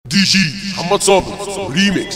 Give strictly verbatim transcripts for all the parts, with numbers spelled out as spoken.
دي جي محمد صابر ريميكس.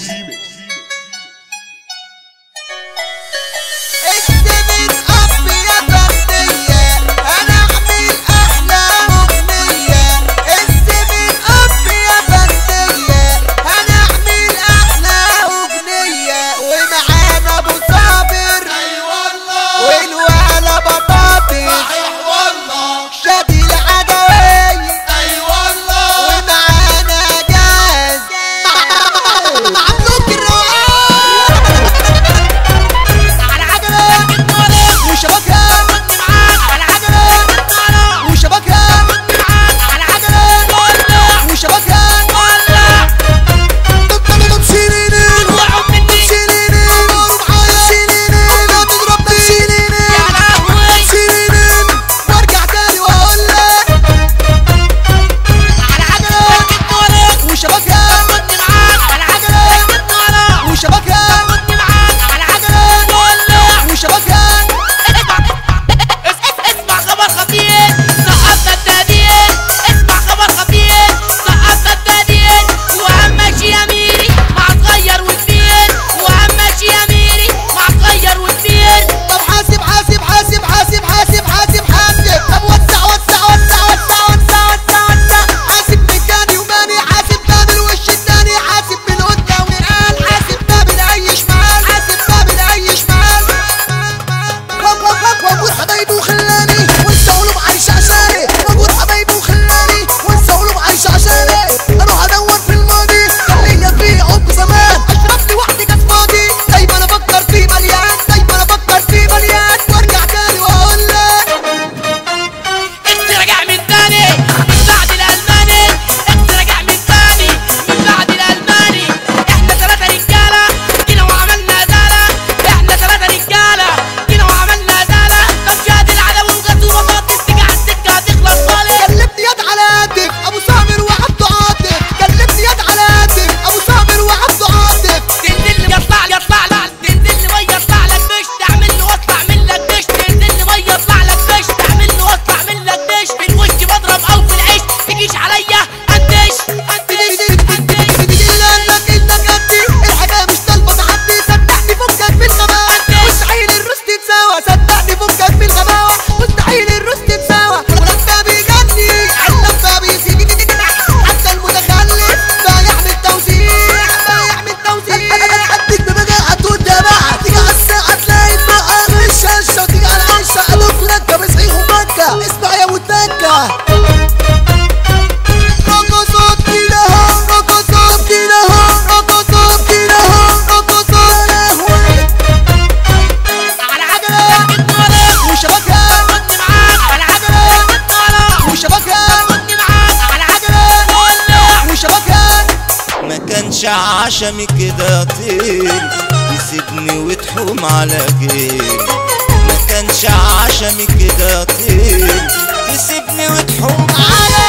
عشمي كده طير تسيبني وتحوم على غيري، ما كانش عشمي كده طير تسيبني وتحوم على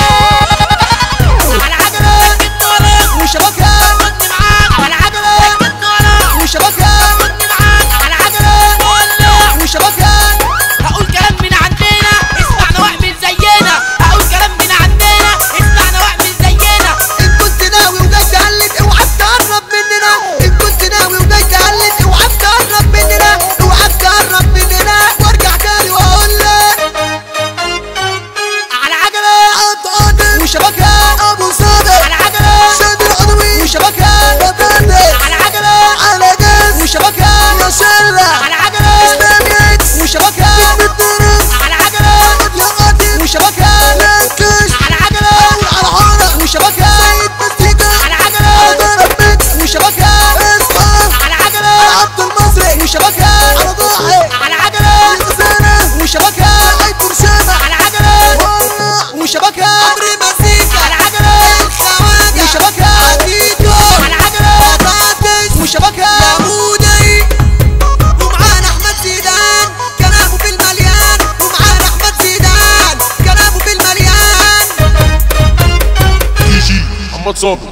على عجلة الطريق وشبكها ودي معاك على عجلة الطريق وشبكها ودي معاك على عجلة الطريق وشبكها. هقول كلام من عندنا اسمعنا واعمل زينا، هقول كلام من عندنا اسمعنا واعمل زينا. ان كنت ناوي وجاي تقلد اوعى تقرب مننا، ان كنت ناوي وجاي تقلد اوعى تقرب مننا، اوعى تقرب مننا وارجع تاني واقول لك على عجلة قطعت وشبكها ابو صادق على عجلة شادي العضوي وشبكها وبدر على عجلة على جاز وشبكها يا شلة على عجلة اسلام اكس وشبكها بالدرس على عجلة يا قاتل وشبكها لانكش على عجلة على العرق وشبكها سيد مزيكا على على عجلة ضرب ميكس وشبكها اصحى على على عجلة عبد المصري وشبكها على ضاحي على عجلة الغزالة وشبكها عيد برشامة على عجلة والله وشبكها عمري مزيكا على عجلة الخواجة وشبكها عديدو على عجلة بطاطس وشبكها مودي ومعانا احمد زيدان كلامه في المليان، ومعانا احمد زيدان كلامه في المليان. دي جي محمد صابر